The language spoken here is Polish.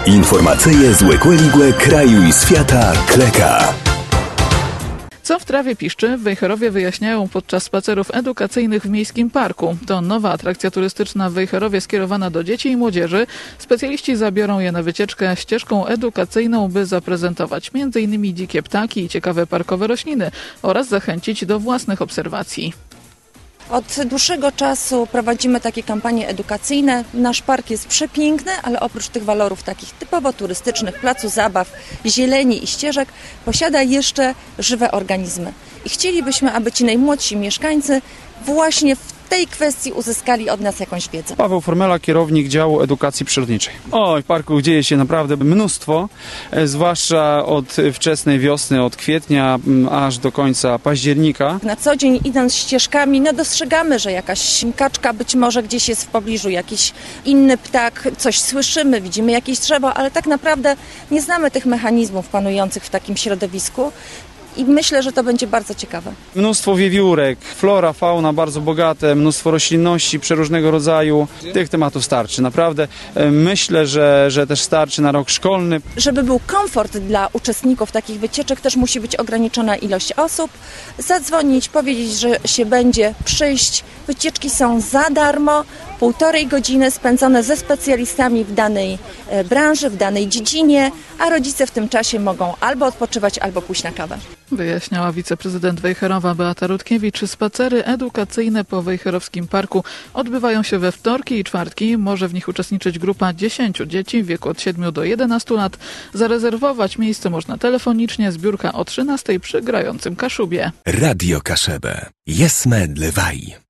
Informacyje z Łekłe kraju i świata Kleka. Co w trawie piszczy, w Wejherowie wyjaśniają podczas spacerów edukacyjnych w Miejskim Parku. To nowa atrakcja turystyczna w Wejherowie skierowana do dzieci i młodzieży. Specjaliści zabiorą je na wycieczkę ścieżką edukacyjną, by zaprezentować m.in. dzikie ptaki i ciekawe parkowe rośliny oraz zachęcić do własnych obserwacji. Od dłuższego czasu prowadzimy takie kampanie edukacyjne. Nasz park jest przepiękny, ale oprócz tych walorów takich typowo turystycznych, placu zabaw, zieleni i ścieżek, posiada jeszcze żywe organizmy. I chcielibyśmy, aby ci najmłodsi mieszkańcy właśnie w tej kwestii uzyskali od nas jakąś wiedzę. Paweł Formela, kierownik działu edukacji przyrodniczej. W parku dzieje się naprawdę mnóstwo, zwłaszcza od wczesnej wiosny, od kwietnia aż do końca października. Na co dzień idąc ścieżkami, dostrzegamy, że jakaś kaczka być może gdzieś jest w pobliżu, jakiś inny ptak, coś słyszymy, widzimy jakieś drzewo, ale tak naprawdę nie znamy tych mechanizmów panujących w takim środowisku. I myślę, że to będzie bardzo ciekawe. Mnóstwo wiewiórek, flora, fauna bardzo bogate, mnóstwo roślinności przeróżnego rodzaju. Tych tematów starczy. Naprawdę myślę, że też starczy na rok szkolny. Żeby był komfort dla uczestników takich wycieczek, też musi być ograniczona ilość osób. Zadzwonić, powiedzieć, że się będzie, przyjść. Wycieczki są za darmo, 1,5 godziny spędzone ze specjalistami w danej branży, w danej dziedzinie, a rodzice w tym czasie mogą albo odpoczywać, albo pójść na kawę. Wyjaśniała wiceprezydent Wejherowa Beata Rutkiewicz. Spacery edukacyjne po Wejherowskim Parku odbywają się we wtorki i czwartki. Może w nich uczestniczyć grupa 10 dzieci w wieku od 7 do 11 lat. Zarezerwować miejsce można telefonicznie, zbiórka o 13 przy grającym Kaszubie. Radio Kaszebę. Jesme dlewaj.